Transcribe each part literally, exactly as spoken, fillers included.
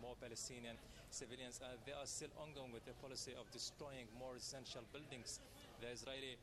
more Palestinian civilians. And they are still ongoing with their policy of destroying more residential buildings. The Israeli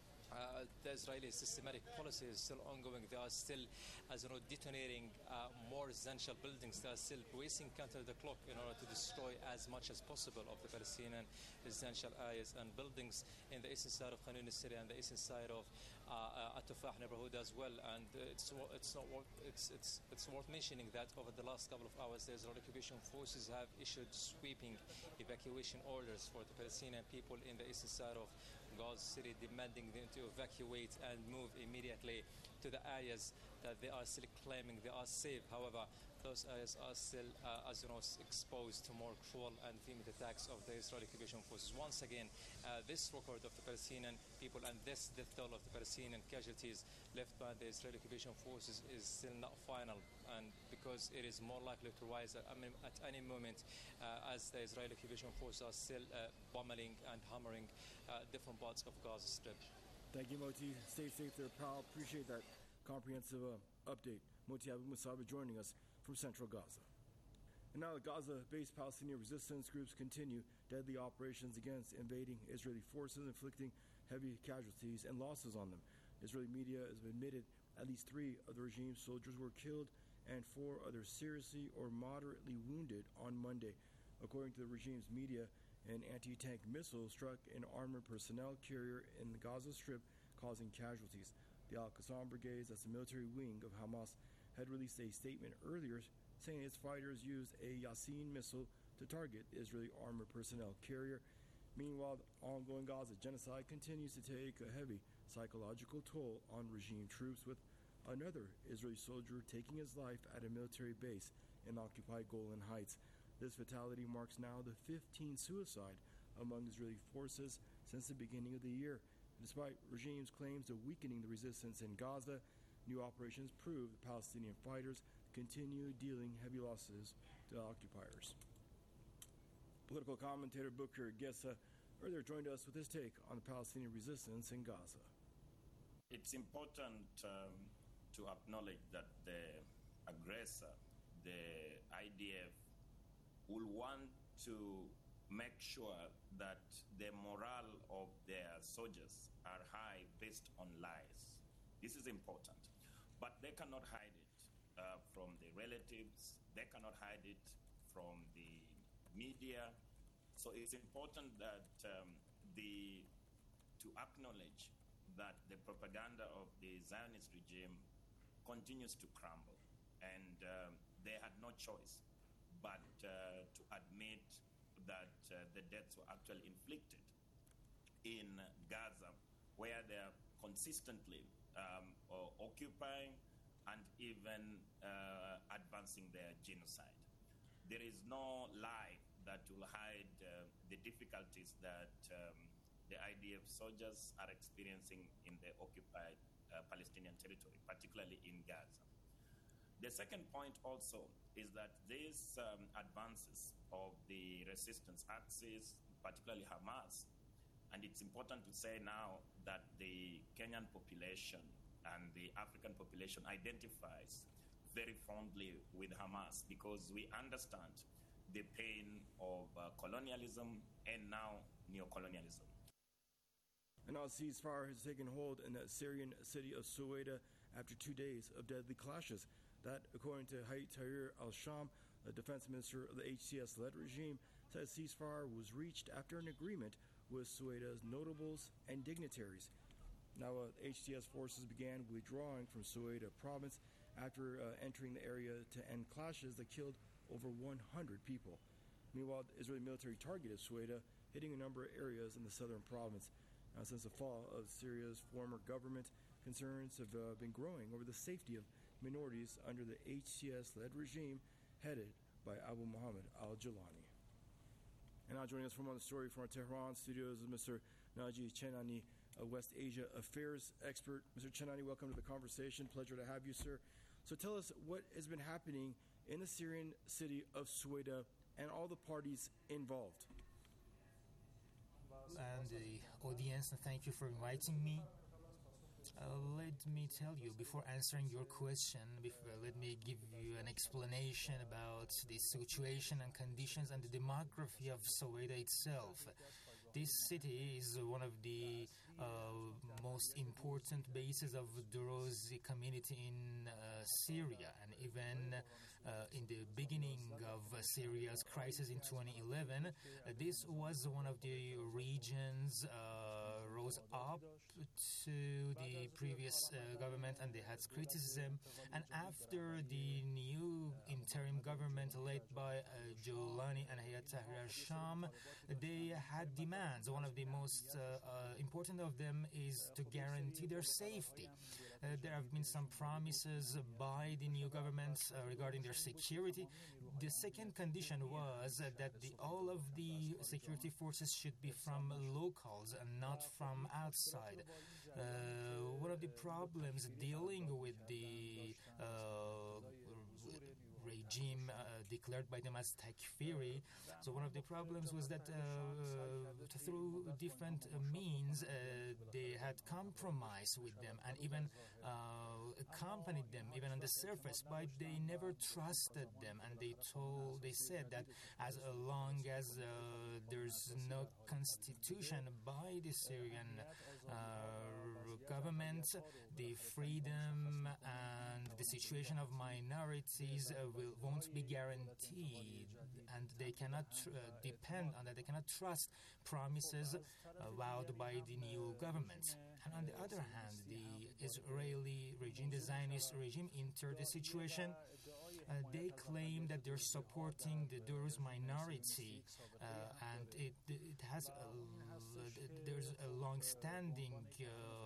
Uh, the Israeli systematic policy is still ongoing. They are still, as you know, detonating uh, more residential buildings. They are still racing counter the clock in order to destroy as much as possible of the Palestinian residential areas and buildings in the eastern side of Khan Yunis city and the eastern side of uh, uh, At-Tufah neighborhood as well. And uh, it's it's not worth, it's it's it's worth mentioning that over the last couple of hours, the Israeli occupation forces have issued sweeping evacuation orders for the Palestinian people in the eastern side of Gaza City, demanding them to evacuate and move immediately to the areas that they are still claiming they are safe. However, those areas are still, uh, as you know, exposed to more cruel and vehement attacks of the Israeli occupation forces. Once again, uh, this record of the Palestinian people and this death toll of the Palestinian casualties left by the Israeli occupation forces is still not final, and because it is more likely to rise at, I mean, at any moment uh, as the Israeli occupation forces are still uh, bombing and hammering uh, different parts of Gaza Strip. Thank you, Moti. Stay safe there, pal. Appreciate that comprehensive uh, update. Moti Abu Musab joining us from central Gaza. And now the Gaza-based Palestinian resistance groups continue deadly operations against invading Israeli forces, inflicting heavy casualties and losses on them. Israeli media has admitted at least three of the regime's soldiers were killed and four others seriously or moderately wounded on Monday. According to the regime's media, an anti-tank missile struck an armored personnel carrier in the Gaza Strip, causing casualties. The Al-Qassam Brigades, that's the military wing of Hamas, had released a statement earlier saying its fighters used a Yasin missile to target the Israeli armored personnel carrier. Meanwhile, the ongoing Gaza genocide continues to take a heavy psychological toll on regime troops, with another Israeli soldier taking his life at a military base in occupied Golan Heights. This fatality marks now the fifteenth suicide among Israeli forces since the beginning of the year. Despite regime's claims of weakening the resistance in Gaza, new operations prove the Palestinian fighters continue dealing heavy losses to occupiers. Political commentator Booker Gessa earlier joined us with his take on the Palestinian resistance in Gaza. It's important um, to acknowledge that the aggressor, the I D F, will want to make sure that the morale of their soldiers are high based on lies. This is important. But they cannot hide it uh, from the relatives. They cannot hide it from the media. So it's important that um, the to acknowledge that the propaganda of the Zionist regime continues to crumble. And um, they had no choice but uh, to admit that uh, the deaths were actually inflicted in Gaza, where they are consistently um, occupying and even uh, advancing their genocide. There is no lie that will hide uh, the difficulties that um, the I D F soldiers are experiencing in the occupied uh, Palestinian territory, particularly in Gaza. The second point also is that these um, advances of the resistance axis, particularly Hamas, and it's important to say now that the Kenyan population and the African population identifies very fondly with Hamas because we understand the pain of uh, colonialism and now neocolonialism. An Al ceasefire has taken hold in the Syrian city of Suwaida after two days of deadly clashes. That, according to Hayat Tahrir al-Sham, the defense minister of the H C S-led regime, said a ceasefire was reached after an agreement with Suwaida's notables and dignitaries. Now, uh, H T S forces began withdrawing from Suwaida province after uh, entering the area to end clashes that killed over one hundred people. Meanwhile, the Israeli military targeted Suwaida, hitting a number of areas in the southern province. Now, since the fall of Syria's former government, concerns have uh, been growing over the safety of minorities under the H T S-led regime headed by Abu Muhammad al-Jilani. And now joining us from on the story from our Tehran studios is Mister Naji Chenani, a West Asia affairs expert. Mister Chenani, welcome to the conversation. Pleasure to have you, sir. So tell us what has been happening in the Syrian city of Suwaida and all the parties involved. And the audience, thank you for inviting me. Uh, let me tell you, before answering your question, before, let me give you an explanation about the situation and conditions and the demography of Soweto itself. This city is one of the uh, most important bases of Druze community in uh, Syria, and even uh, in the beginning of uh, Syria's crisis in twenty eleven, uh, this was one of the regions uh, rose up to the previous uh, government, and they had criticism. And after the new interim government led by uh, Jolani and Hayat Tahrir al-Sham, they had demands. One of the most uh, uh, important of them is to guarantee their safety. Uh, there have been some promises by the new government uh, regarding their security. The second condition was uh, that the, all of the security forces should be from locals and not from outside. Uh, one of the problems dealing with the uh, regime uh, declared by them as Takfiri. So one of the problems was that uh, through different uh, means uh, they had compromised with them and even uh, accompanied them even on the surface, but they never trusted them, and they told they said that as long as uh, there's no constitution by the Syrian uh, government, the freedom and the situation of minorities uh, will, won't be guaranteed, and they cannot uh, depend on that. They cannot trust promises uh, vowed by the new government. And on the other hand, the Israeli regime, the Zionist regime, entered the situation. Uh, they claim that they're supporting the Druze minority, uh, and it, it has a, there's a long-standing uh,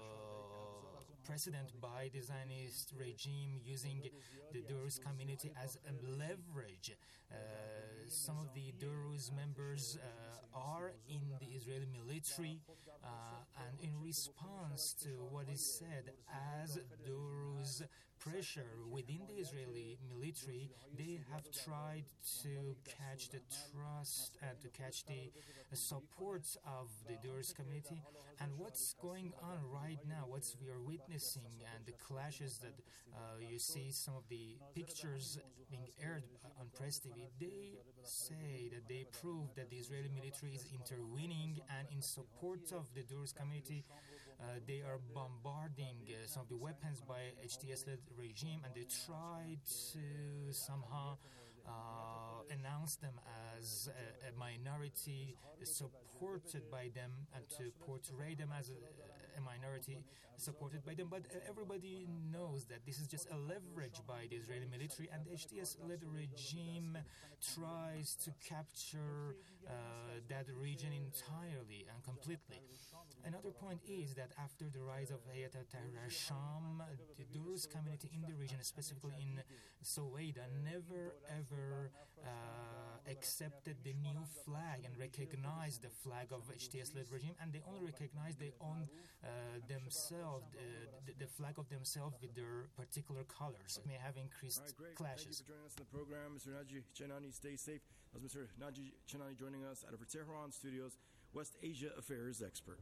precedent by the Zionist regime using the Druze community as a leverage. Uh, some of the Druze members uh, are in the Israeli military, uh, and in response to what is said as Druze pressure within the Israeli military, they have tried to catch the trust and to catch the support of the Druze community. And what's going on right now, what we are witnessing, and the clashes that uh, you see, some of the pictures being aired on Press T V, they say that they prove that the Israeli military is intervening, and in support of the Druze community, Uh, they are bombarding uh, some of the weapons by H T S-led regime, and they try to somehow uh, announce them as a, a minority supported by them, and to portray them as a, a minority supported by them. But everybody knows that this is just a leverage by the Israeli military, and the H T S-led regime tries to capture uh, that region entirely and completely. Another point is that after the rise of Hayat Tahrir al-Sham, the Druze community in the region, specifically in Soweto, never ever uh, accepted the new flag and recognized the flag of H T S-led regime, and they only recognize their own uh, themselves, uh, the, the flag of themselves with their particular colors. It may have increased All right, great. clashes. Thank you for joining us in the program, Mister Naji Chenani. Stay safe. That was Mister Naji Chenani joining us out of our Tehran studios, West Asia Affairs expert.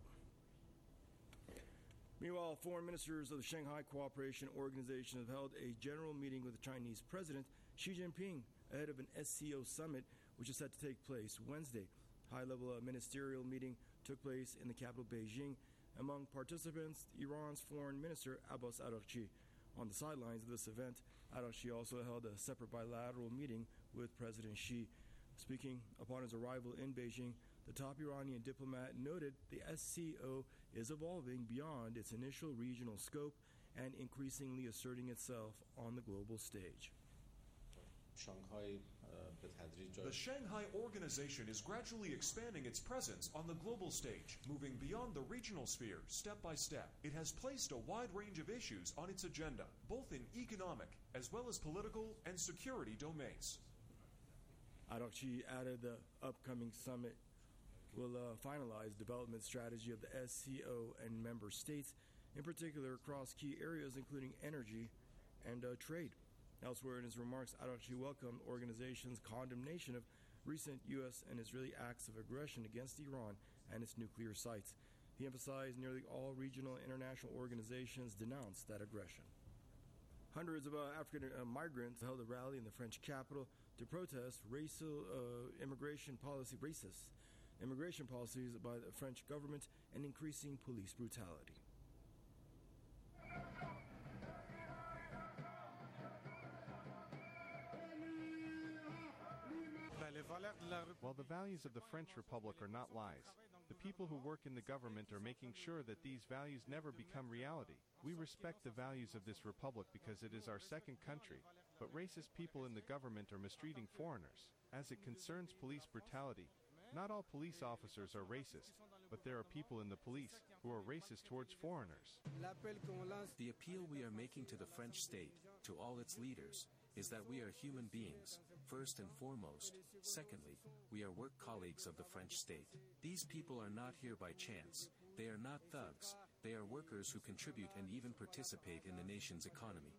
Meanwhile, foreign ministers of the Shanghai Cooperation Organization have held a general meeting with the Chinese President Xi Jinping ahead of an S C O summit, which is set to take place Wednesday. High-level uh, ministerial meeting took place in the capital, Beijing. Among participants, Iran's Foreign Minister Abbas Araghchi. On the sidelines of this event, Araghchi also held a separate bilateral meeting with President Xi. Speaking upon his arrival in Beijing, the top Iranian diplomat noted the S C O is evolving beyond its initial regional scope and increasingly asserting itself on the global stage. Shanghai, uh, the Shanghai Organization is gradually expanding its presence on the global stage, moving beyond the regional sphere step by step. It has placed a wide range of issues on its agenda, both in economic as well as political and security domains. Araghchi added the upcoming summit will uh, finalize development strategy of the S C O and member states, in particular across key areas including energy and uh, trade. Elsewhere in his remarks, Araghchi welcomed organization's condemnation of recent U S and Israeli acts of aggression against Iran and its nuclear sites. He emphasized nearly all regional and international organizations denounced that aggression. Hundreds of uh, African uh, migrants held a rally in the French capital to protest racial uh, immigration policy, racist immigration policies by the French government and increasing police brutality. While the values of the French Republic are not lies, the people who work in the government are making sure that these values never become reality. We respect the values of this republic because it is our second country, but racist people in the government are mistreating foreigners. As it concerns police brutality, not all police officers are racist, but there are people in the police who are racist towards foreigners. The appeal we are making to the French state, to all its leaders, is that we are human beings, first and foremost. Secondly, we are work colleagues of the French state. These people are not here by chance. They are not thugs. They are workers who contribute and even participate in the nation's economy.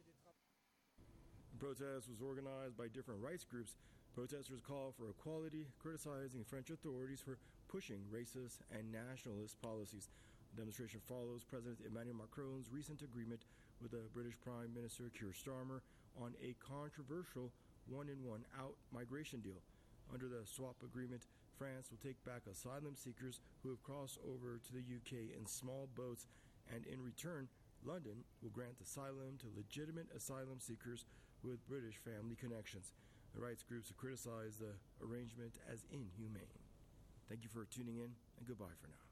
The protest was organized by different rights groups. Protesters called for equality, criticizing French authorities for pushing racist and nationalist policies. The demonstration follows President Emmanuel Macron's recent agreement with the British Prime Minister Keir Starmer on a controversial one-in-one out migration deal. Under the swap agreement, France will take back asylum seekers who have crossed over to the U K in small boats, and in return, London will grant asylum to legitimate asylum seekers with British family connections. The rights groups have criticized the arrangement as inhumane. Thank you for tuning in, and goodbye for now.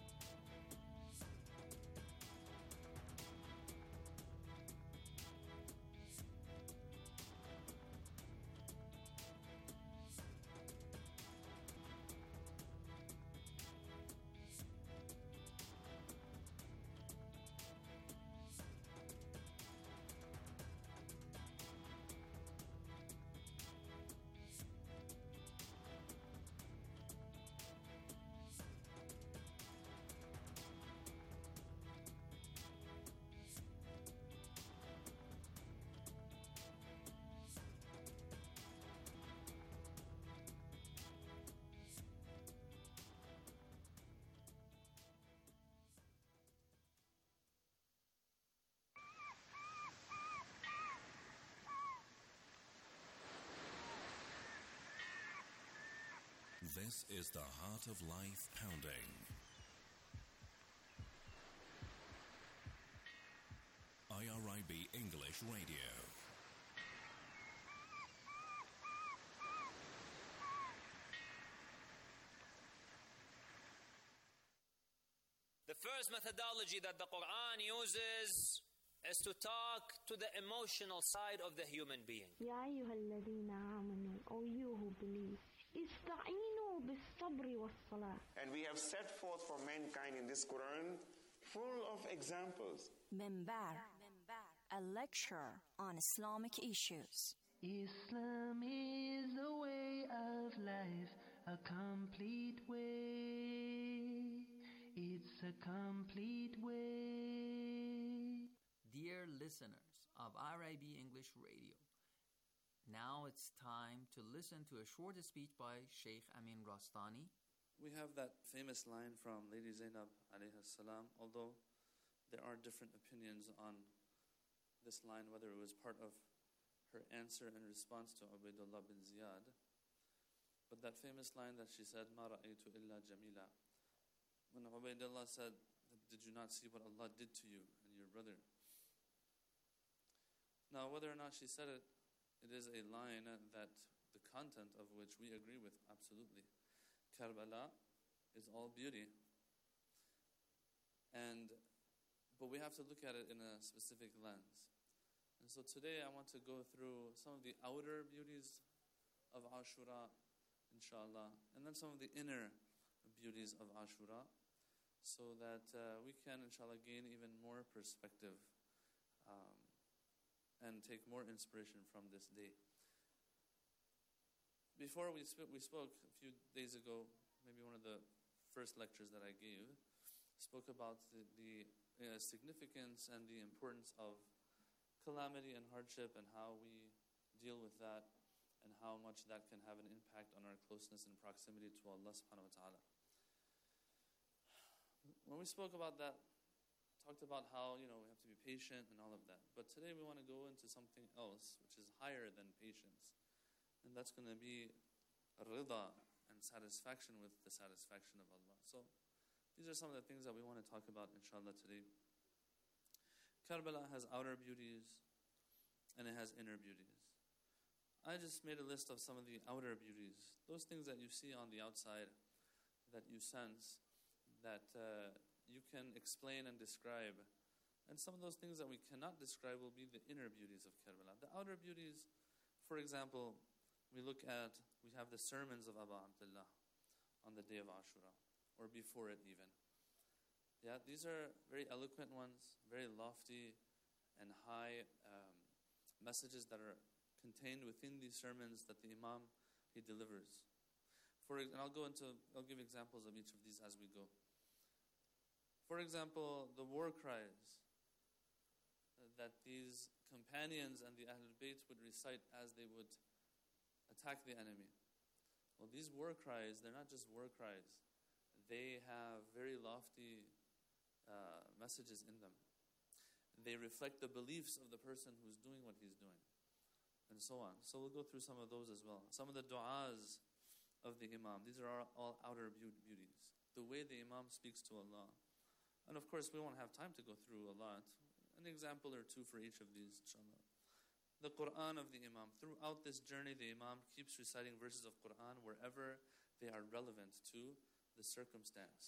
This is the Heart of Life Pounding. I R I B English Radio. The first methodology that the Quran uses is to talk to the emotional side of the human being. يا أيها الذين آمنوا, O you who believe, استعينوا بالصبر والصلاة. And we have set forth for mankind in this Quran full of examples. Minbar, a lecture on Islamic issues. Islam is a way of life, a complete way. It's a complete way. Dear listeners of I R I B English Radio, now it's time to listen to a short speech by Sheikh Amin Rastani. We have that famous line from Lady Zainab alayhi salam, although there are different opinions on this line, whether it was part of her answer in response to Ubaydullah bin Ziyad. But that famous line that she said, "Ma ra'aytu illa jamila," when Ubaydullah said, "Did you not see what Allah did to you and your brother?" Now, whether or not she said it, it is a line that the content of which we agree with absolutely. Karbala is all beauty. And, but we have to look at it in a specific lens. And so today I want to go through some of the outer beauties of Ashura, inshallah, and then some of the inner beauties of Ashura, so that uh, we can, inshallah, gain even more perspective um, and take more inspiration from this day. Before we, sp- we spoke a few days ago, maybe one of the first lectures that I gave, spoke about the, the uh, significance and the importance of calamity and hardship and how we deal with that and how much that can have an impact on our closeness and proximity to Allah subhanahu wa ta'ala. when we spoke about that, talked about how, you know, we have to be patient and all of that. But today we want to go into something else, which is higher than patience. And that's going to be rida and satisfaction with the satisfaction of Allah. So these are some of the things that we want to talk about, inshallah, today. Karbala has outer beauties and it has inner beauties. I just made a list of some of the outer beauties, those things that you see on the outside, that you sense, that uh, you can explain and describe. And some of those things that we cannot describe will be the inner beauties of Karbala. The outer beauties, for example, we look at, we have the sermons of Abu Abdullah on the day of Ashura, or before it even. Yeah, these are very eloquent ones, very lofty and high um, messages that are contained within these sermons that the Imam, he delivers. For, and I'll go into, I'll give examples of each of these as we go. For example, the war cries that these companions and the Ahlul Bayt would recite as they would attack the enemy. Well, these war cries, they're not just war cries. They have very lofty uh, messages in them. They reflect the beliefs of the person who's doing what he's doing, and so on. So we'll go through some of those as well. Some of the du'as of the Imam, these are all outer beauties. The way the Imam speaks to Allah. And of course, we won't have time to go through a lot. An example or two for each of these, inshallah. The Quran of the Imam. Throughout this journey, the Imam keeps reciting verses of Quran wherever they are relevant to the circumstance.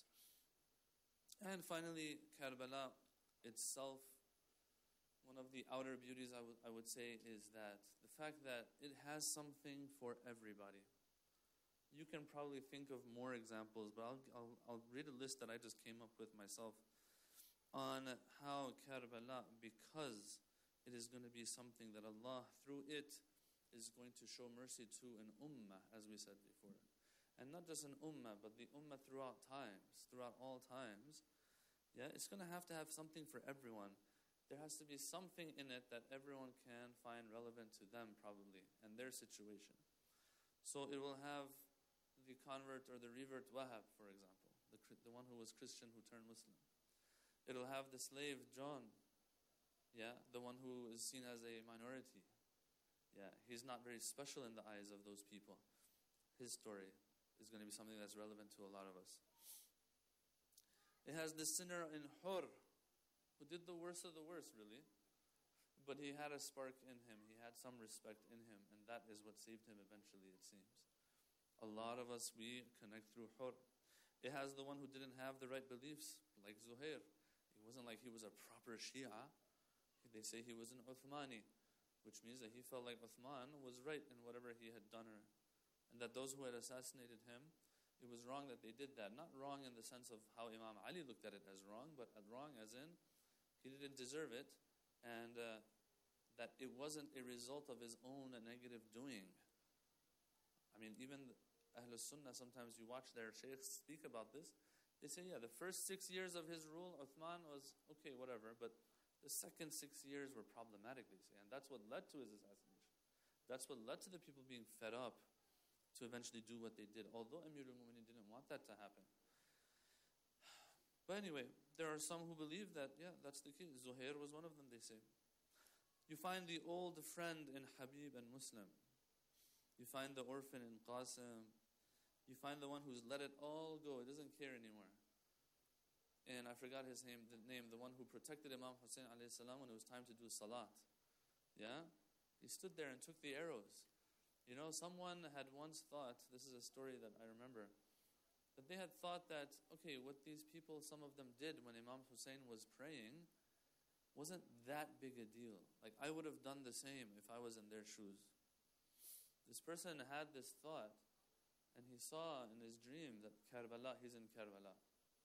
And finally, Karbala itself, one of the outer beauties I, w- I would say is that the fact that it has something for everybody. You can probably think of more examples, but I'll, I'll, I'll read a list that I just came up with myself on how Karbala, because it is going to be something that Allah, through it, is going to show mercy to an ummah, as we said before. And not just an ummah, but the ummah throughout times, throughout all times. Yeah, it's going to have to have something for everyone. There has to be something in it that everyone can find relevant to them, probably, and their situation. So it will have the convert or the revert Wahab, for example, the, the one who was Christian who turned Muslim. It'll have the slave John, yeah, the one who is seen as a minority. Yeah, he's not very special in the eyes of those people. His story is going to be something that's relevant to a lot of us. It has the sinner in Hur, who did the worst of the worst, really. But he had a spark in him. He had some respect in him. And that is what saved him eventually, it seems. A lot of us, we connect through Hur. It has the one who didn't have the right beliefs, like Zuhair. It wasn't like he was a proper Shia. They say he was an Uthmani, which means that he felt like Uthman was right in whatever he had done. And that those who had assassinated him, it was wrong that they did that. Not wrong in the sense of how Imam Ali looked at it as wrong, but wrong as in he didn't deserve it, and uh, that it wasn't a result of his own negative doing. I mean, even Ahlul Sunnah, sometimes you watch their sheikhs speak about this. They say, yeah, the first six years of his rule, Uthman was okay, whatever, but the second six years were problematic, they say, and that's what led to his assassination. That's what led to the people being fed up to eventually do what they did, although Amir al-Mu'minin didn't want that to happen. But anyway, there are some who believe that, yeah, that's the case. Zuhair was one of them, they say. You find the old friend in Habib and Muslim. You find the orphan in Qasim. You find the one who's let it all go. He doesn't care anymore. And I forgot his name, the name, the one who protected Imam Hussein alayhi salam when it was time to do salat. Yeah? He stood there and took the arrows. You know, someone had once thought, this is a story that I remember, that they had thought that, okay, what these people, some of them did when Imam Hussein was praying, wasn't that big a deal. Like, I would have done the same if I was in their shoes. This person had this thought, and he saw in his dream that Karbala, he's in Karbala.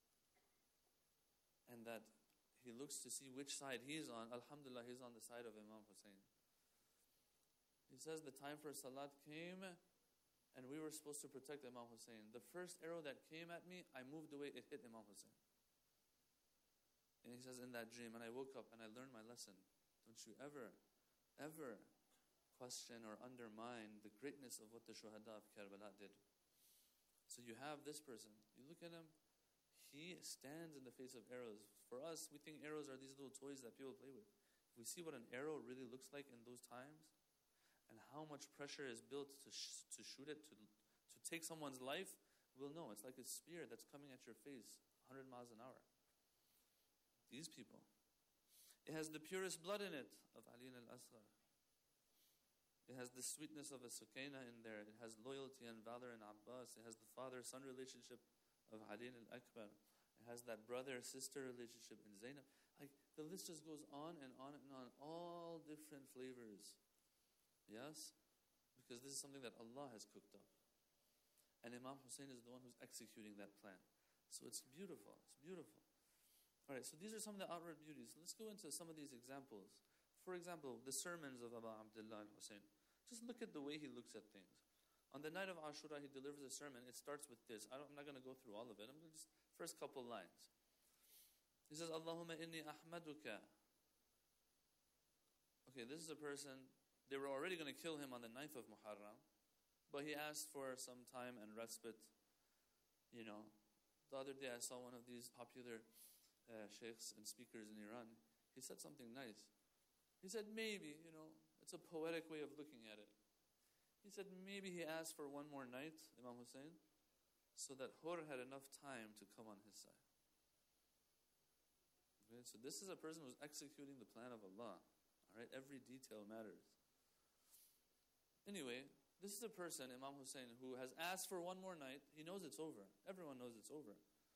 And that he looks to see which side he's on. Alhamdulillah, he's on the side of Imam Hussein. He says the time for Salat came, and we were supposed to protect Imam Hussein. The first arrow that came at me, I moved away, it hit Imam Hussein. And he says in that dream, and I woke up and I learned my lesson. Don't you ever, ever question or undermine the greatness of what the Shuhada of Karbala did. So you have this person, you look at him, he stands in the face of arrows. For us, we think arrows are these little toys that people play with. If we see what an arrow really looks like in those times, and how much pressure is built to sh- to shoot it, to to take someone's life, we'll know. It's like a spear that's coming at your face one hundred miles an hour. These people. It has the purest blood in it of Ali al-Asghar. It has the sweetness of a Sukaina in there. It has loyalty and valor in Abbas. It has the father-son relationship of Ali al-Akbar. It has that brother-sister relationship in Zainab. Like, the list just goes on and on and on. All different flavors. Yes? Because this is something that Allah has cooked up. And Imam Hussein is the one who's executing that plan. So it's beautiful. It's beautiful. All right, so these are some of the outward beauties. Let's go into some of these examples. For example, the sermons of Abu Abdullah al-Hussein. Just look at the way he looks at things. On the night of Ashura, he delivers a sermon. It starts with this. I don't, I'm not going to go through all of it. I'm going to just, first couple lines. He says, Allahumma inni ahmaduka. Okay, this is a person, they were already going to kill him on the ninth of Muharram, but he asked for some time and respite. You know, the other day I saw one of these popular uh, sheikhs and speakers in Iran. He said something nice. He said, maybe, you know, it's a poetic way of looking at it. He said, maybe he asked for one more night, Imam Hussein, so that Hur had enough time to come on his side. Okay, so this is a person who's executing the plan of Allah. All right, every detail matters. Anyway, this is a person, Imam Hussein, who has asked for one more night. He knows it's over. Everyone knows it's over.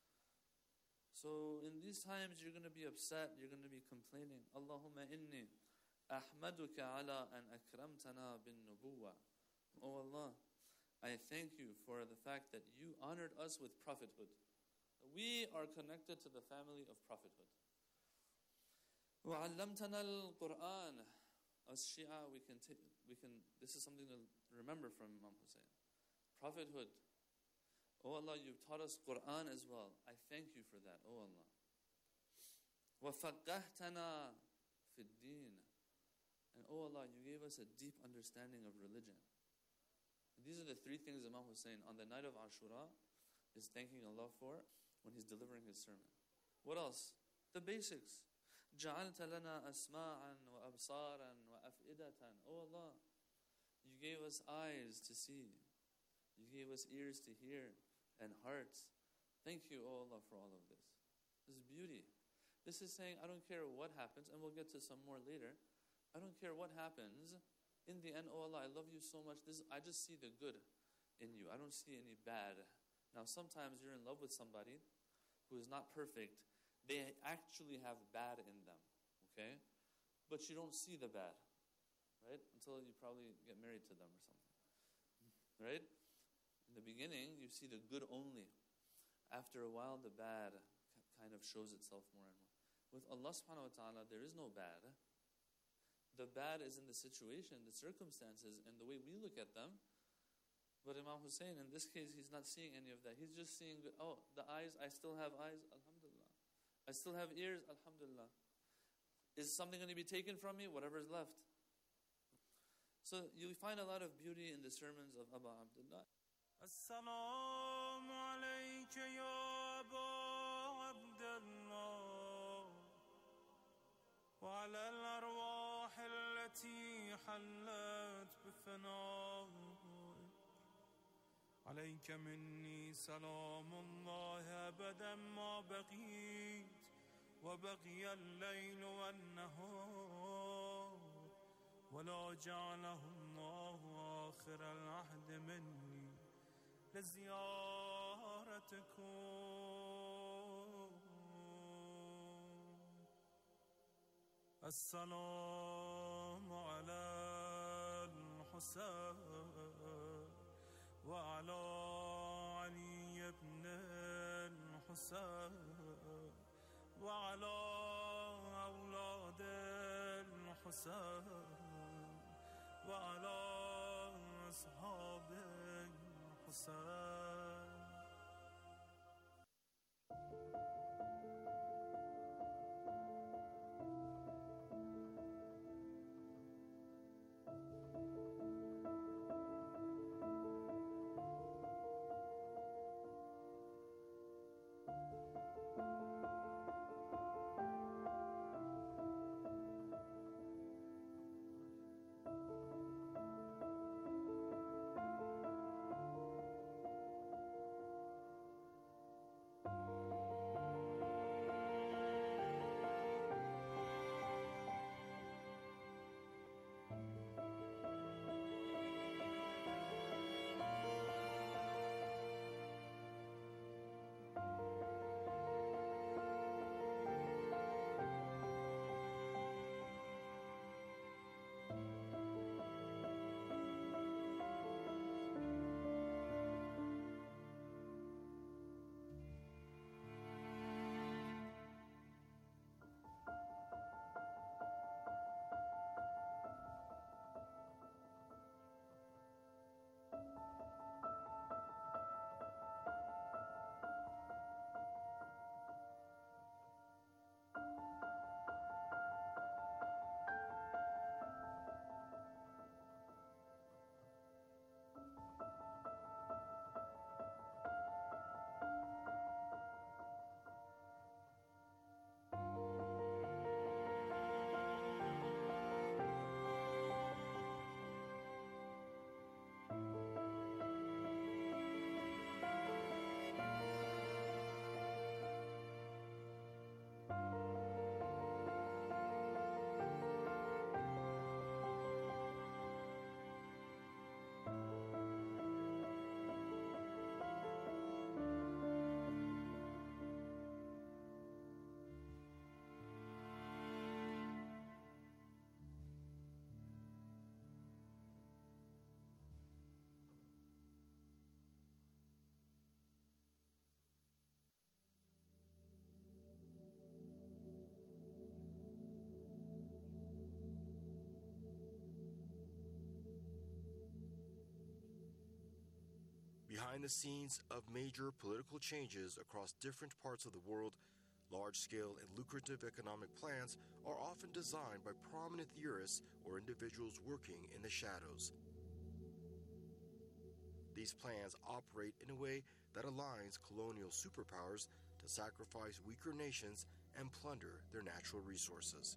So in these times, you're going to be upset. You're going to be complaining. Allahumma inni ahmaduka ala an akramtana bin nubuwa. Oh Allah, I thank you for the fact that you honored us with prophethood. We are connected to the family of prophethood. وَعَلَّمْتَنَا الْقُرْآنَ. As Shia, we can, t- we can, this is something to remember from Imam Hussein. Prophethood. Oh Allah, you've taught us Qur'an as well. I thank you for that, oh Allah. وَفَقَّهْتَنَا فِي الدِّينِ. And oh Allah, you gave us a deep understanding of religion. These are the three things Imam Hussein on the night of Ashura is thanking Allah for when he's delivering his sermon. What else? The basics. جَعَلْتَ لَنَا أَسْمَاعًا وَأَبْصَارًا وَأَفْئِدَةً. Oh Allah, you gave us eyes to see. You gave us ears to hear and hearts. Thank you, oh Allah, for all of this. This is beauty. This is saying, I don't care what happens, and we'll get to some more later. I don't care what happens. In the end, oh Allah, I love you so much. This, I just see the good in you. I don't see any bad. Now, sometimes you're in love with somebody who is not perfect. They actually have bad in them, okay? But you don't see the bad, right? Until you probably get married to them or something, right? In the beginning, you see the good only. After a while, the bad kind of shows itself more and more. With Allah subhanahu wa ta'ala, there is no bad. The bad is in the situation, the circumstances, and the way we look at them. But Imam Hussein, in this case, he's not seeing any of that. He's just seeing, oh, the eyes, I still have eyes, alhamdulillah. I still have ears, alhamdulillah. Is something going to be taken from me? Whatever's left. So you find a lot of beauty in the sermons of Abu Abdullah. السلام عليك يا أبا عبد الله وعلى الأرواح التي حلت بفنائك عليك مني سلام الله أبدا ما بقيت وبقي الليل والنهار ولا جعله الله آخر العهد مني لزيارتكم السلام على الحسين وعلى علي بن الحسين وعلى أولاد الحسين وعلى أصحاب الحسين. Behind the scenes of major political changes across different parts of the world, large-scale and lucrative economic plans are often designed by prominent theorists or individuals working in the shadows. These plans operate in a way that aligns colonial superpowers to sacrifice weaker nations and plunder their natural resources.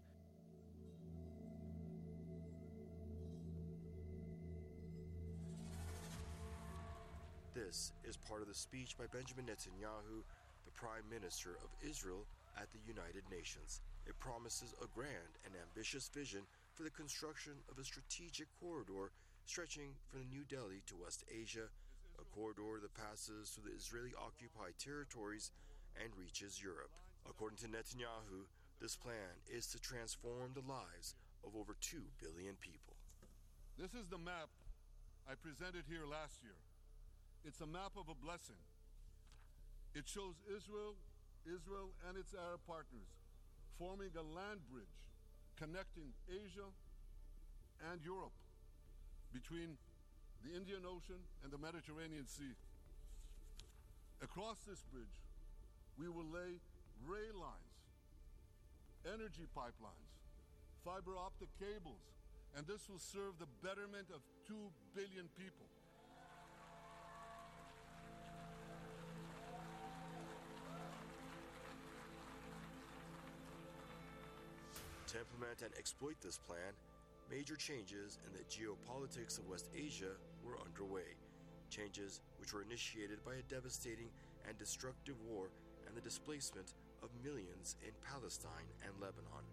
This is part of the speech by Benjamin Netanyahu, the Prime Minister of Israel, at the United Nations. It promises a grand and ambitious vision for the construction of a strategic corridor stretching from New Delhi to West Asia, a corridor that passes through the Israeli-occupied territories and reaches Europe. According to Netanyahu, this plan is to transform the lives of over two billion people. This is the map I presented here last year. It's a map of a blessing. It shows Israel, Israel and its Arab partners forming a land bridge connecting Asia and Europe between the Indian Ocean and the Mediterranean Sea. Across this bridge, we will lay rail lines, energy pipelines, fiber optic cables, and this will serve the betterment of two billion people. To implement and exploit this plan, major changes in the geopolitics of West Asia were underway, changes which were initiated by a devastating and destructive war and the displacement of millions in Palestine and Lebanon.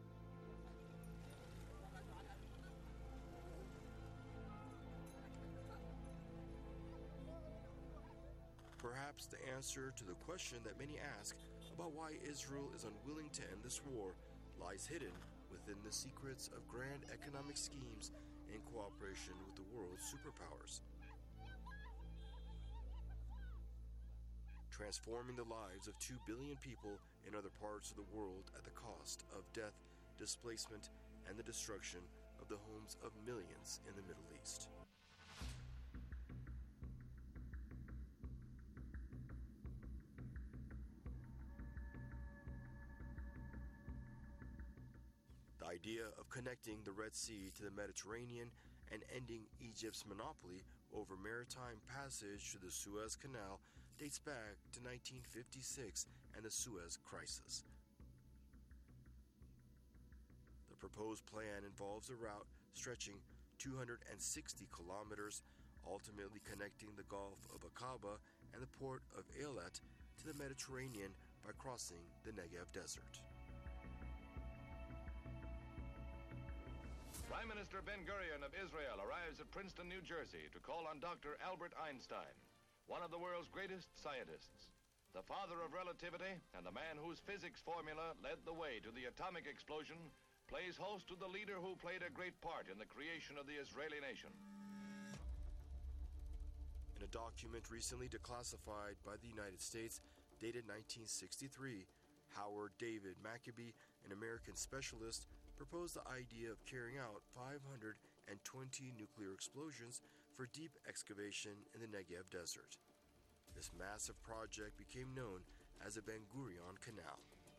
Perhaps the answer to the question that many ask about why Israel is unwilling to end this war lies hidden within the secrets of grand economic schemes in cooperation with the world's superpowers. Transforming the lives of two billion people in other parts of the world at the cost of death, displacement, and the destruction of the homes of millions in the Middle East. The idea of connecting the Red Sea to the Mediterranean and ending Egypt's monopoly over maritime passage through the Suez Canal dates back to nineteen fifty-six and the Suez Crisis. The proposed plan involves a route stretching two hundred sixty kilometers, ultimately connecting the Gulf of Aqaba and the port of Eilat to the Mediterranean by crossing the Negev Desert. Prime Minister Ben-Gurion of Israel arrives at Princeton, New Jersey to call on Doctor Albert Einstein, one of the world's greatest scientists, the father of relativity and the man whose physics formula led the way to the atomic explosion, plays host to the leader who played a great part in the creation of the Israeli nation. In a document recently declassified by the United States, dated nineteen sixty-three, Howard David Maccabee, an American specialist, proposed the idea of carrying out five hundred twenty nuclear explosions for deep excavation in the Negev Desert. This massive project became known as the Ben-Gurion Canal.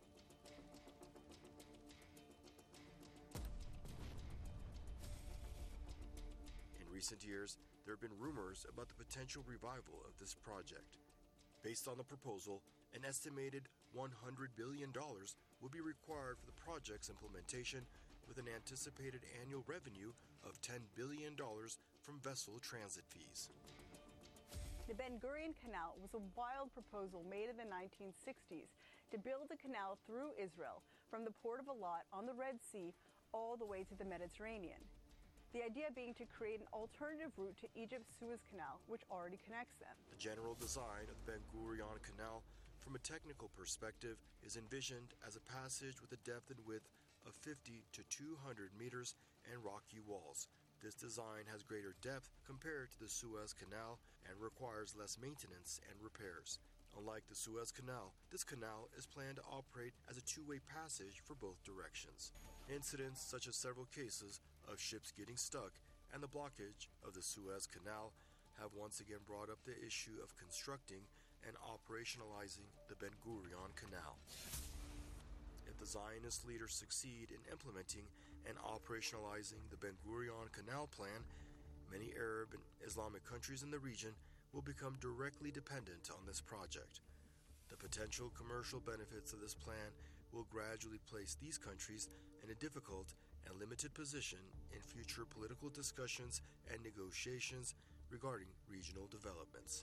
In recent years, there have been rumors about the potential revival of this project. Based on the proposal, an estimated one hundred billion dollars would be required for the project's implementation, with an anticipated annual revenue of ten billion dollars from vessel transit fees. The Ben-Gurion Canal was a wild proposal made in the nineteen sixties to build a canal through Israel from the port of Eilat on the Red Sea all the way to the Mediterranean. The idea being to create an alternative route to Egypt's Suez Canal, which already connects them. The general design of the Ben-Gurion Canal, from a technical perspective, is envisioned as a passage with a depth and width of fifty to two hundred meters and rocky walls. This design has greater depth compared to the Suez Canal and requires less maintenance and repairs. Unlike the Suez Canal, this canal is planned to operate as a two-way passage for both directions. Incidents such as several cases of ships getting stuck and the blockage of the Suez Canal have once again brought up the issue of constructing and operationalizing the Ben Gurion Canal. If the Zionist leaders succeed in implementing and operationalizing the Ben Gurion Canal plan, many Arab and Islamic countries in the region will become directly dependent on this project. The potential commercial benefits of this plan will gradually place these countries in a difficult and limited position in future political discussions and negotiations regarding regional developments.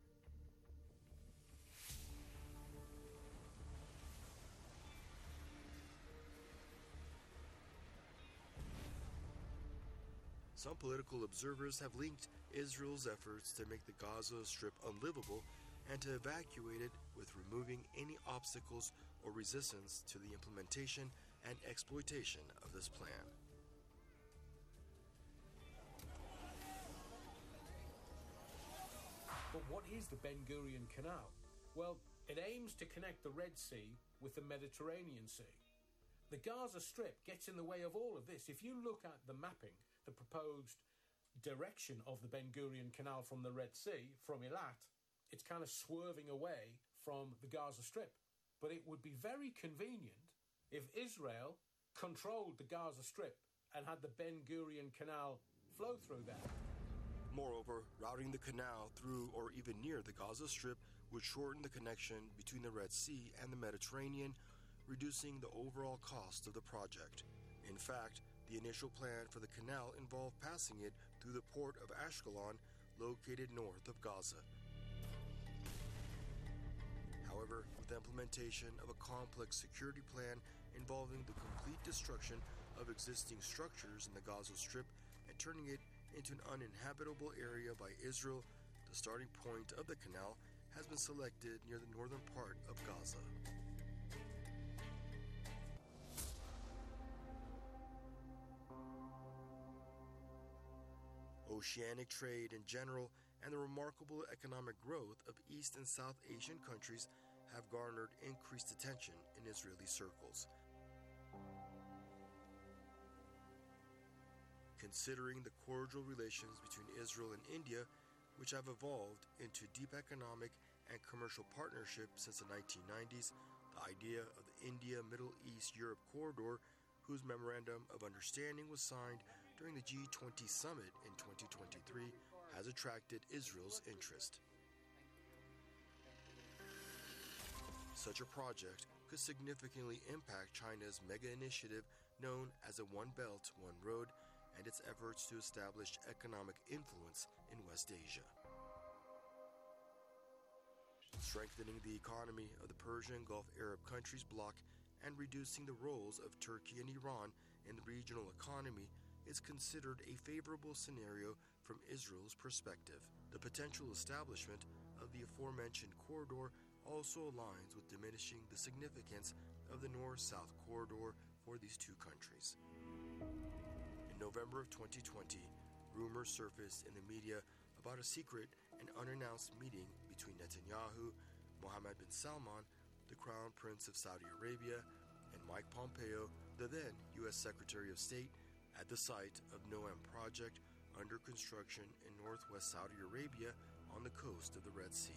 Some political observers have linked Israel's efforts to make the Gaza Strip unlivable and to evacuate it with removing any obstacles or resistance to the implementation and exploitation of this plan. But what is the Ben Gurion Canal? Well, it aims to connect the Red Sea with the Mediterranean Sea. The Gaza Strip gets in the way of all of this. If you look at the mapping, the proposed direction of the Ben Gurion Canal from the Red Sea, from Eilat, it's kind of swerving away from the Gaza Strip. But it would be very convenient if Israel controlled the Gaza Strip and had the Ben Gurion Canal flow through there. Moreover, routing the canal through or even near the Gaza Strip would shorten the connection between the Red Sea and the Mediterranean, reducing the overall cost of the project. In fact, the initial plan for the canal involved passing it through the port of Ashkelon, located north of Gaza. However, with the implementation of a complex security plan involving the complete destruction of existing structures in the Gaza Strip and turning it into an uninhabitable area by Israel, the starting point of the canal has been selected near the northern part of Gaza. Oceanic trade in general and the remarkable economic growth of East and South Asian countries have garnered increased attention in Israeli circles. Considering the cordial relations between Israel and India, which have evolved into deep economic and commercial partnership since the nineteen nineties, the idea of the India-Middle East-Europe corridor, whose Memorandum of Understanding was signed during the G twenty summit in twenty twenty-three, has attracted Israel's interest. Such a project could significantly impact China's mega initiative known as the One Belt, One Road, and its efforts to establish economic influence in West Asia. Strengthening the economy of the Persian Gulf Arab countries bloc and reducing the roles of Turkey and Iran in the regional economy is considered a favorable scenario from Israel's perspective. The potential establishment of the aforementioned corridor also aligns with diminishing the significance of the North-South corridor for these two countries. In November of twenty twenty, rumors surfaced in the media about a secret and unannounced meeting between Netanyahu, Mohammed bin Salman, the Crown Prince of Saudi Arabia, and Mike Pompeo, the then U S Secretary of State, at the site of Noam project under construction in northwest Saudi Arabia on the coast of the Red Sea.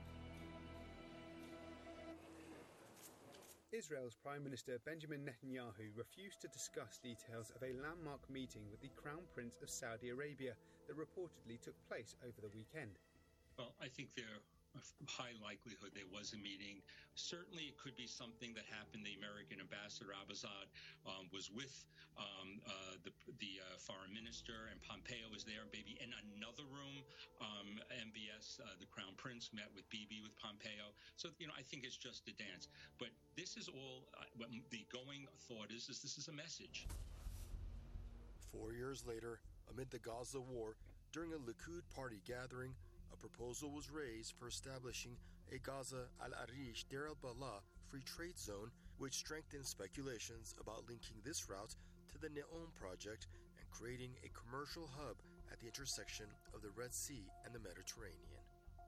Israel's Prime Minister Benjamin Netanyahu refused to discuss details of a landmark meeting with the Crown Prince of Saudi Arabia that reportedly took place over the weekend. Well, I think there a high likelihood there was a meeting. Certainly, it could be something that happened. The American ambassador Abazad um, was with um, uh, the, the uh, foreign minister, and Pompeo was there. Maybe in another room, um, M B S, uh, the Crown Prince, met with Bibi with Pompeo. So, you know, I think it's just a dance. But this is all. Uh, what the going thought is, is this is a message. Four years later, amid the Gaza war, during a Likud party gathering, a proposal was raised for establishing a Gaza Al-Arish Deir al-Balah free trade zone, which strengthened speculations about linking this route to the Neom project and creating a commercial hub at the intersection of the Red Sea and the Mediterranean.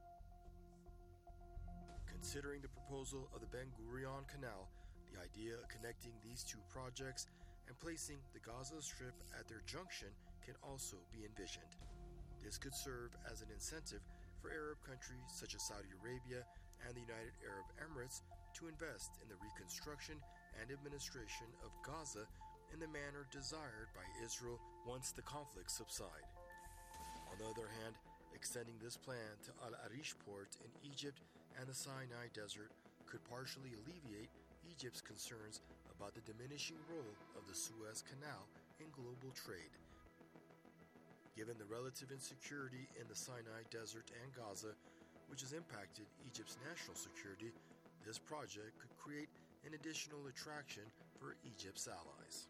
Considering the proposal of the Ben Gurion Canal, the idea of connecting these two projects and placing the Gaza Strip at their junction can also be envisioned. This could serve as an incentive for Arab countries such as Saudi Arabia and the United Arab Emirates to invest in the reconstruction and administration of Gaza in the manner desired by Israel once the conflict subside. On the other hand, extending this plan to Al Arish port in Egypt and the Sinai Desert could partially alleviate Egypt's concerns about the diminishing role of the Suez Canal in global trade. Given the relative insecurity in the Sinai Desert and Gaza, which has impacted Egypt's national security, this project could create an additional attraction for Egypt's allies.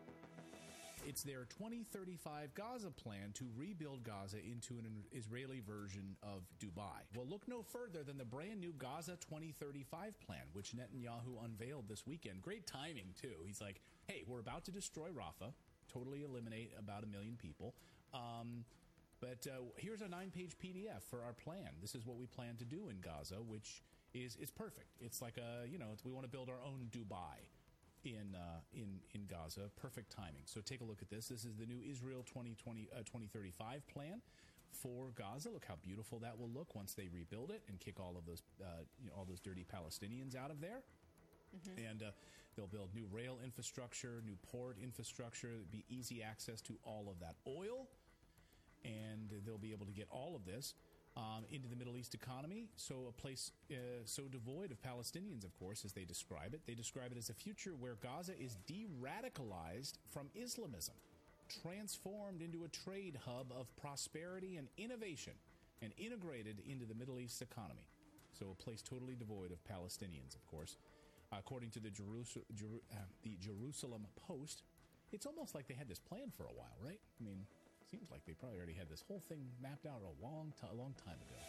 It's their twenty thirty-five Gaza plan to rebuild Gaza into an Israeli version of Dubai. Well, look no further than the brand new Gaza twenty thirty-five plan, which Netanyahu unveiled this weekend. Great timing, too. He's like, hey, we're about to destroy Rafah, totally eliminate about a million people. Um, but uh, here's a nine-page P D F for our plan. This is what we plan to do in Gaza, which is, is perfect. It's like a, you know, it's, we want to build our own Dubai in uh, in in Gaza. Perfect timing. So take a look at this. This is the new Israel twenty twenty, uh, twenty thirty-five plan for Gaza. Look how beautiful that will look once they rebuild it and kick all of those uh, you know, all those dirty Palestinians out of there. Mm-hmm. And uh, they'll build new rail infrastructure, new port infrastructure. There'll be easy access to all of that oil, and they'll be able to get all of this Um, into the Middle East economy, so a place uh, so devoid of Palestinians, of course, as they describe it. They describe it as a future where Gaza is de-radicalized from Islamism, transformed into a trade hub of prosperity and innovation, and integrated into the Middle East economy. So a place totally devoid of Palestinians, of course. According to the, Jerus- Jeru- uh, the Jerusalem Post, it's almost like they had this plan for a while, right? I mean, seems like they probably already had this whole thing mapped out a long, t- a long time ago.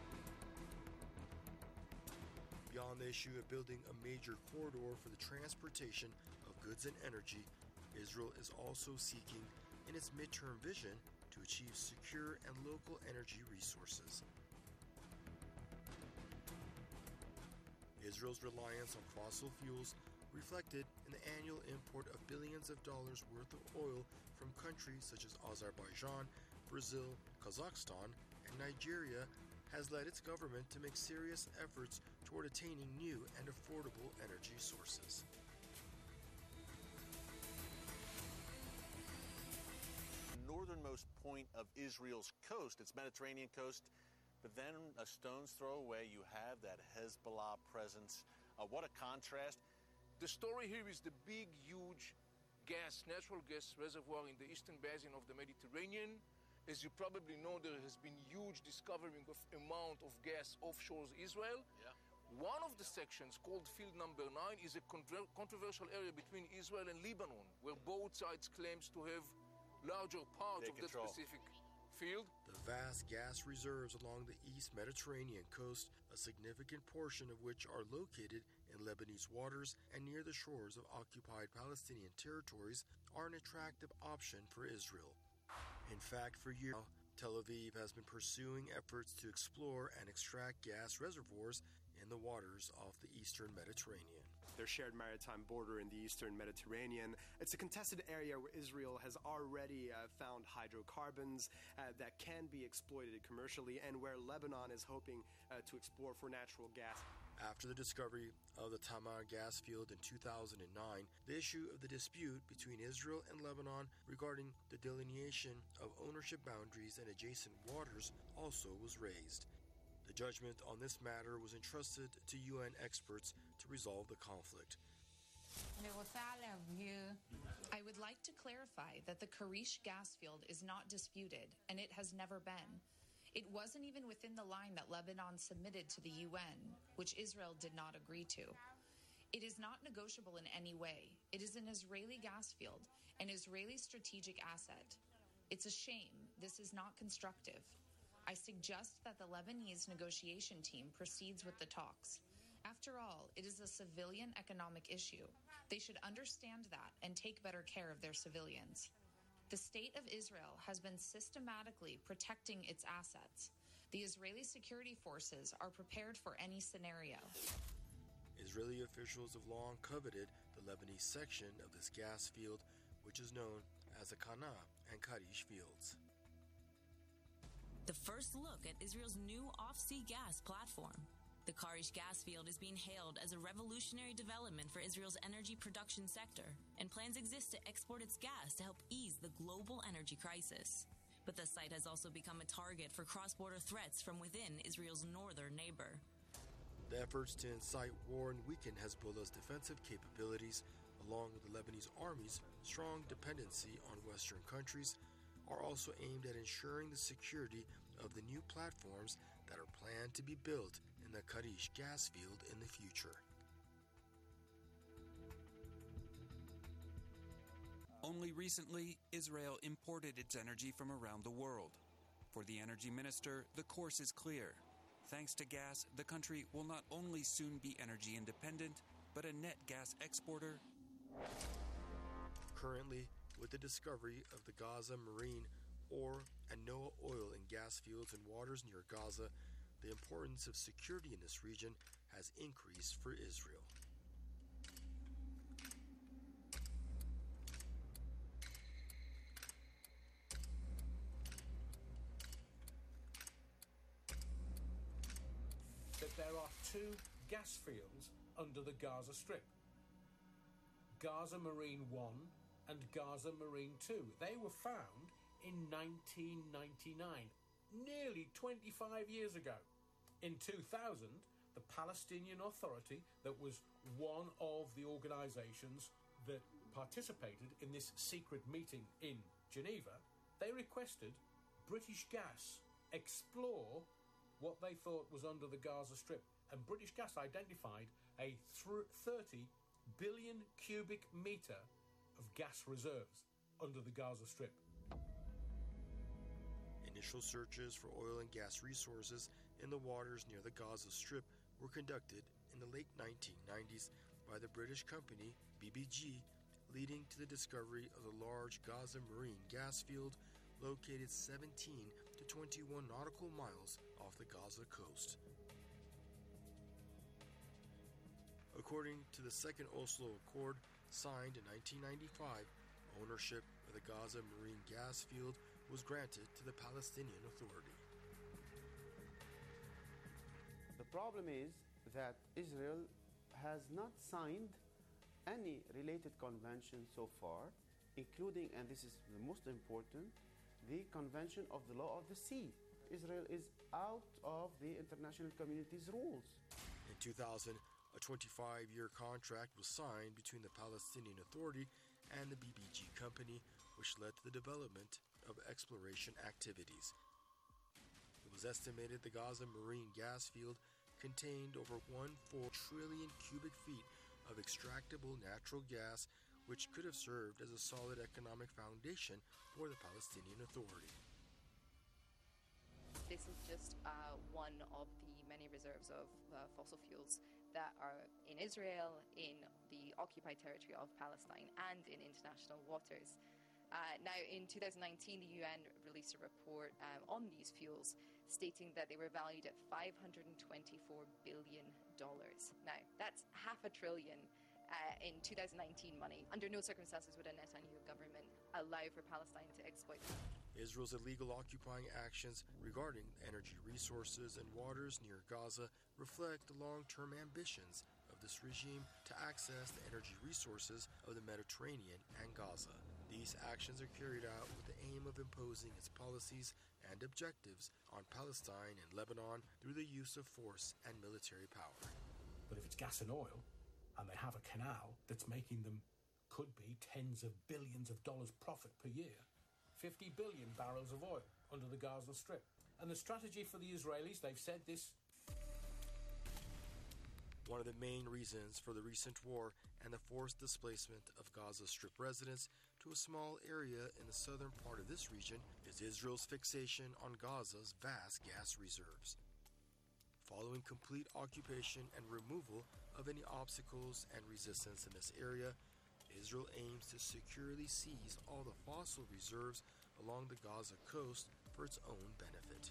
Beyond the issue of building a major corridor for the transportation of goods and energy, Israel is also seeking, in its midterm vision, to achieve secure and local energy resources. Israel's reliance on fossil fuels reflected in the annual import of billions of dollars worth of oil from countries such as Azerbaijan, Brazil, Kazakhstan, and Nigeria has led its government to make serious efforts toward attaining new and affordable energy sources. Northernmost point of Israel's coast, its Mediterranean coast, but then a stone's throw away you have that Hezbollah presence. Uh, what a contrast. The story here is the big, huge gas, natural gas reservoir in the eastern basin of the Mediterranean. As you probably know, there has been huge discovering of amount of gas offshore Israel. Yeah. One of the sections, called Field Number nine, is a contra- controversial area between Israel and Lebanon, where both sides claims to have larger parts They of control. that specific field. The vast gas reserves along the East Mediterranean coast, a significant portion of which are located in Lebanese waters and near the shores of occupied Palestinian territories, are an attractive option for Israel. In fact, for years now, Tel Aviv has been pursuing efforts to explore and extract gas reservoirs in the waters off the eastern Mediterranean. Their shared maritime border in the eastern Mediterranean. It's a contested area where Israel has already uh, found hydrocarbons uh, that can be exploited commercially, and where Lebanon is hoping uh, to explore for natural gas. After the discovery of the Tamar gas field in two thousand nine, the issue of the dispute between Israel and Lebanon regarding the delineation of ownership boundaries in adjacent waters also was raised. The judgment on this matter was entrusted to U N experts to resolve the conflict. I would like to clarify that the Karish gas field is not disputed, and it has never been. It wasn't even within the line that Lebanon submitted to the U N, which Israel did not agree to. It is not negotiable in any way. It is an Israeli gas field, an Israeli strategic asset. It's a shame. This is not constructive. I suggest that the Lebanese negotiation team proceeds with the talks. After all, it is a civilian economic issue. They should understand that and take better care of their civilians. The state of Israel has been systematically protecting its assets. The Israeli security forces are prepared for any scenario. Israeli officials have long coveted the Lebanese section of this gas field, which is known as the Kana and Karish fields. the first look at Israel's new off-sea gas platform. The Karish gas field is being hailed as a revolutionary development for Israel's energy production sector, and plans exist to export its gas to help ease the global energy crisis. But the site has also become a target for cross-border threats from within Israel's northern neighbor. The efforts to incite war and weaken Hezbollah's defensive capabilities, along with the Lebanese army's strong dependency on Western countries, are also aimed at ensuring the security of the new platforms that are planned to be built in the Karish gas field in the future. Only recently, Israel imported its energy from around the world. For the energy minister, the course is clear. Thanks to gas, the country will not only soon be energy independent, but a net gas exporter. Currently, with the discovery of the Gaza marine ore and NOAA oil and gas fields and waters near Gaza, the importance of security in this region has increased for Israel. That there are two gas fields under the Gaza Strip. Gaza Marine one and Gaza Marine two. They were found in nineteen ninety-nine, nearly twenty-five years ago. In two thousand, the Palestinian Authority, that was one of the organizations that participated in this secret meeting in Geneva, they requested British Gas explore what they thought was under the Gaza Strip. And British Gas identified a thirty billion cubic metre of gas reserves under the Gaza Strip. Initial searches for oil and gas resources in the waters near the Gaza Strip were conducted in the late nineteen nineties by the British company B B G, leading to the discovery of the large Gaza marine gas field located seventeen to twenty-one nautical miles off the Gaza coast. According to the Second Oslo Accord, signed in nineteen ninety-five, ownership of the Gaza marine gas field was granted to the Palestinian Authority. The problem is that Israel has not signed any related convention so far, including, and this is the most important, the Convention of the Law of the Sea. Israel is out of the international community's rules. In two thousand, a twenty-five-year contract was signed between the Palestinian Authority and the B B G company, which led to the development of exploration activities. It was estimated the Gaza marine gas field contained over one point four trillion cubic feet of extractable natural gas, which could have served as a solid economic foundation for the Palestinian Authority. This is just uh, one of the many reserves of uh, fossil fuels that are in Israel, in the occupied territory of Palestine, and in international waters. Uh, now, in two thousand nineteen, the U N released a report um, on these fuels, stating that they were valued at five hundred twenty-four billion dollars. Now, that's half a trillion uh, in two thousand nineteen money. Under no circumstances would a Netanyahu government allow for Palestine to exploit them. Israel's illegal occupying actions regarding energy resources and waters near Gaza reflect the long-term ambitions of this regime to access the energy resources of the Mediterranean and Gaza. These actions are carried out with the aim of imposing its policies and objectives on Palestine and Lebanon through the use of force and military power. But if it's gas and oil, and they have a canal that's making them, could be, tens of billions of dollars profit per year, fifty billion barrels of oil under the Gaza Strip. And the strategy for the Israelis, they've said this. One of the main reasons for the recent war and the forced displacement of Gaza Strip residents to a small area in the southern part of this region is Israel's fixation on Gaza's vast gas reserves. Following complete occupation and removal of any obstacles and resistance in this area, Israel aims to securely seize all the fossil reserves along the Gaza coast for its own benefit.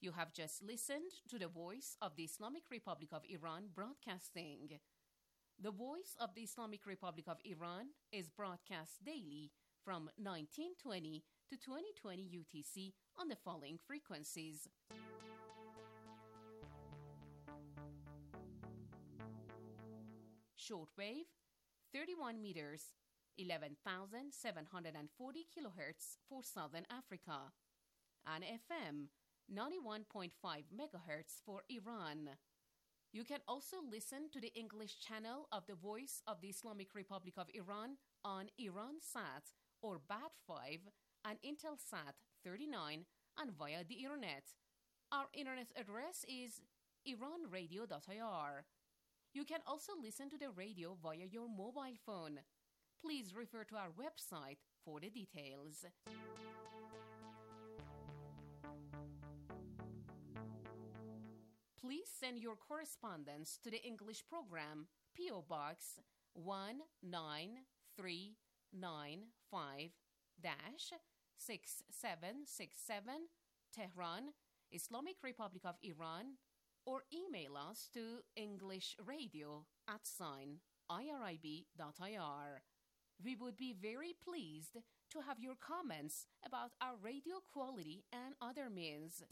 You have just listened to the Voice of the Islamic Republic of Iran broadcasting. The Voice of the Islamic Republic of Iran is broadcast daily from nineteen twenty to twenty twenty U T C on the following frequencies. Shortwave, thirty-one meters, eleven thousand seven hundred forty kilohertz for Southern Africa, and F M, ninety-one point five megahertz for Iran. You can also listen to the English channel of the Voice of the Islamic Republic of Iran on Iransat or B A T five and Intelsat thirty-nine and via the Internet. Our Internet address is iran radio dot I R. You can also listen to the radio via your mobile phone. Please refer to our website for the details. Please send your correspondence to the English program, P O Box one nine three nine five six seven six seven, Tehran, Islamic Republic of Iran, or email us to englishradio at sign irib dot I R. We would be very pleased to have your comments about our radio quality and other means.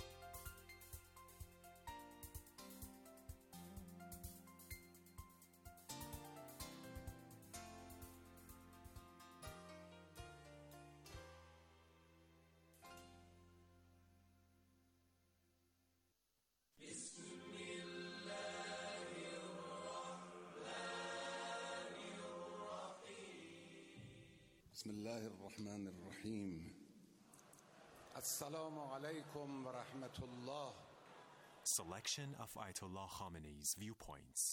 بسم الله الرحمن الرحيم السلام عليكم ورحمة الله. Selection of Ayatollah Khamenei's viewpoints.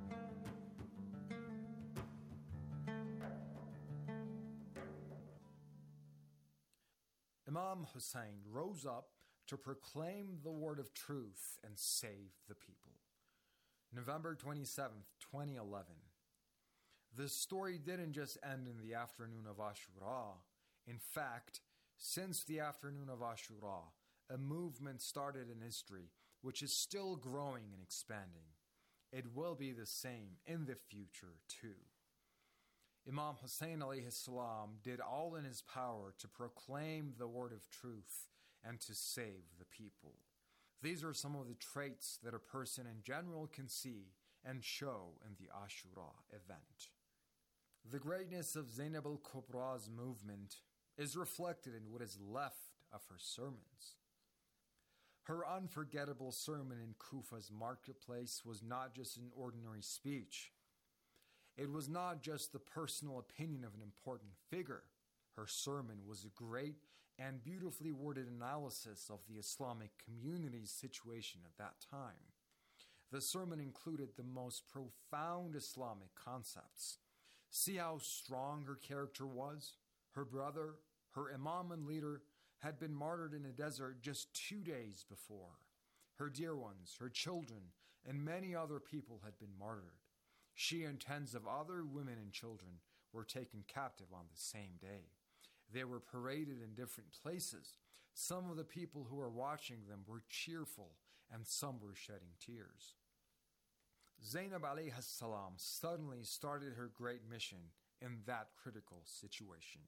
Imam Hussein rose up to proclaim the word of truth and save the people. November twenty-seventh, twenty eleven. This story didn't just end in the afternoon of Ashura. In fact, since the afternoon of Ashura, a movement started in history which is still growing and expanding. It will be the same in the future too. Imam Hussein alayhi salam did all in his power to proclaim the word of truth and to save the people. These are some of the traits that a person in general can see and show in the Ashura event. The greatness of Zainab al-Kubra's movement is reflected in what is left of her sermons. Her unforgettable sermon in Kufa's marketplace was not just an ordinary speech. It was not just the personal opinion of an important figure. Her sermon was a great and beautifully worded analysis of the Islamic community's situation at that time. The sermon included the most profound Islamic concepts. See how strong her character was? Her brother, her imam and leader, had been martyred in a desert just two days before. Her dear ones, her children, and many other people had been martyred. She and tens of other women and children were taken captive on the same day. They were paraded in different places. Some of the people who were watching them were cheerful, and some were shedding tears. Zainab alayhi salam suddenly started her great mission in that critical situation.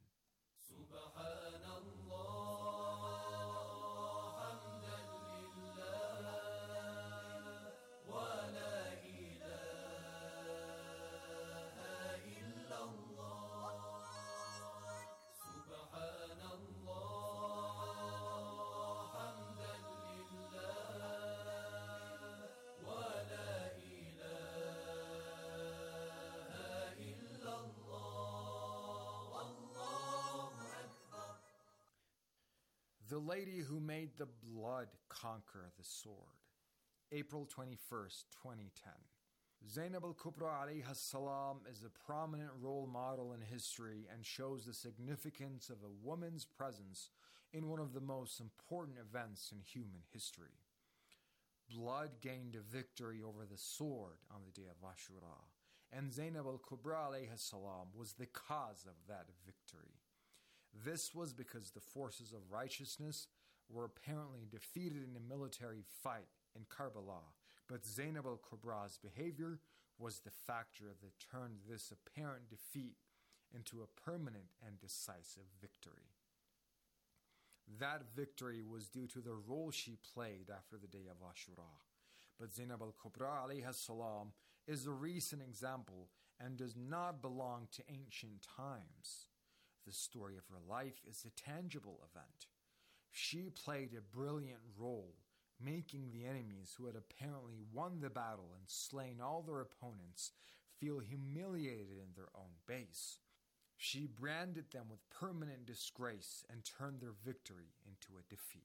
The lady who made the blood conquer the sword. April twenty-first, twenty ten. Zainab al-Kubra alayha salam is a prominent role model in history and shows the significance of a woman's presence in one of the most important events in human history. Blood gained a victory over the sword on the day of Ashura, and Zainab al-Kubra alayha salam was the cause of that victory. This was because the forces of righteousness were apparently defeated in a military fight in Karbala, but Zainab al-Kubra's behavior was the factor that turned this apparent defeat into a permanent and decisive victory. That victory was due to the role she played after the day of Ashura. But Zainab al-Kubra alayha salam is a recent example and does not belong to ancient times. The story of her life is a tangible event. She played a brilliant role, making the enemies who had apparently won the battle and slain all their opponents feel humiliated in their own base. She branded them with permanent disgrace and turned their victory into a defeat.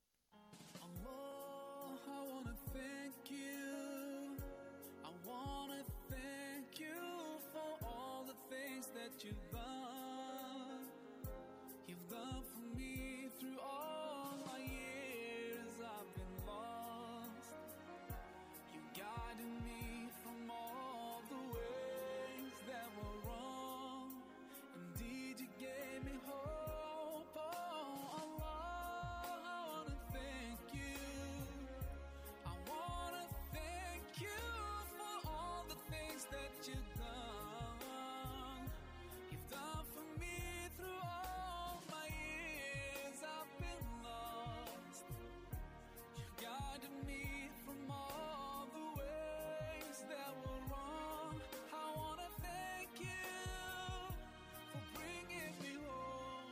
Allah, I wanna thank you. I wanna thank you for all the things that you've done. You've done for me through all my years I've been lost. You guided me from all the ways that were wrong. Indeed, you gave me hope. Oh, Allah, I wanna thank you. I wanna thank you for all the things that you've done. You've done for me through all my years I've been lost. You guided me from all the ways that were wrong. I wanna thank you for bringing me home.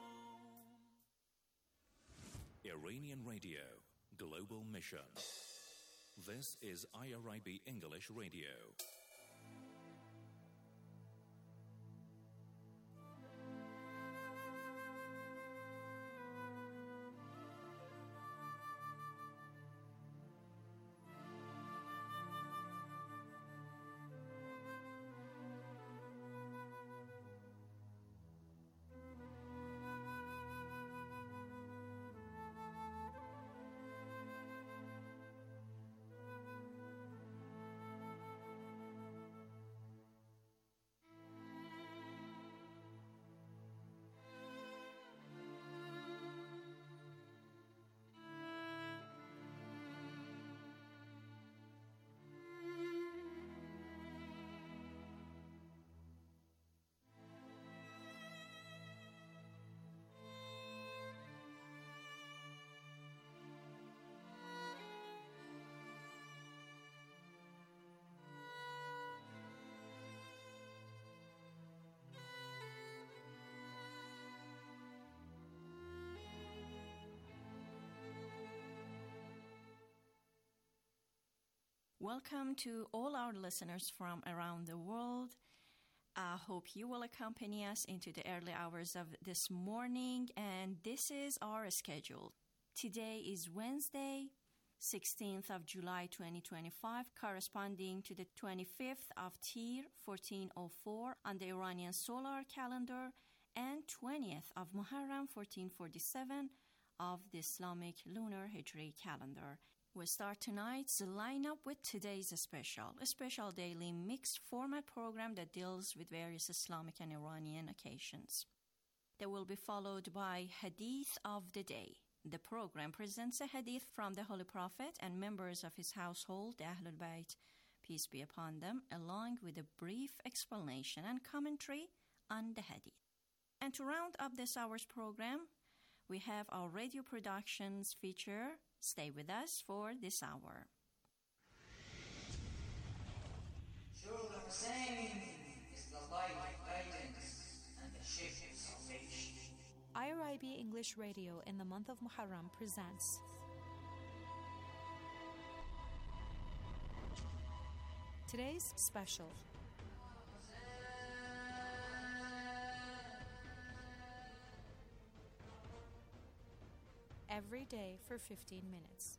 Iranian Radio, Global Mission. This is I R I B English Radio. Welcome to all our listeners from around the world. I hope you will accompany us into the early hours of this morning, and this is our schedule. Today is Wednesday, sixteenth of July twenty twenty-five, corresponding to the twenty-fifth of Tir fourteen oh four on the Iranian solar calendar, and twentieth of Muharram fourteen forty-seven of the Islamic lunar Hijri calendar. We'll start tonight's lineup with today's special, a special daily mixed format program that deals with various Islamic and Iranian occasions. They will be followed by Hadith of the Day. The program presents a hadith from the Holy Prophet and members of his household, the Ahlul Bayt, peace be upon them, along with a brief explanation and commentary on the hadith. And to round up this hour's program, we have our radio productions feature. Stay with us for this hour. Surah Hussein is the light of guidance and the shift of salvation. I R I B English Radio in the month of Muharram presents today's special. Every day for fifteen minutes.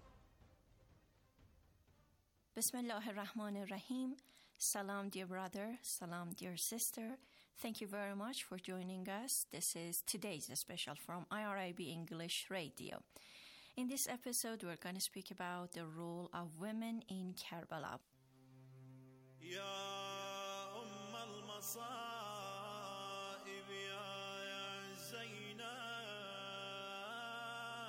Bismillah ar-Rahman ar-Rahim. Salam, dear brother. Salam, dear sister. Thank you very much for joining us. This is today's special from I R I B English Radio. In this episode, we're going to speak about the role of women in Karbala. Ya Umm al-Masa'ib ya Zainab.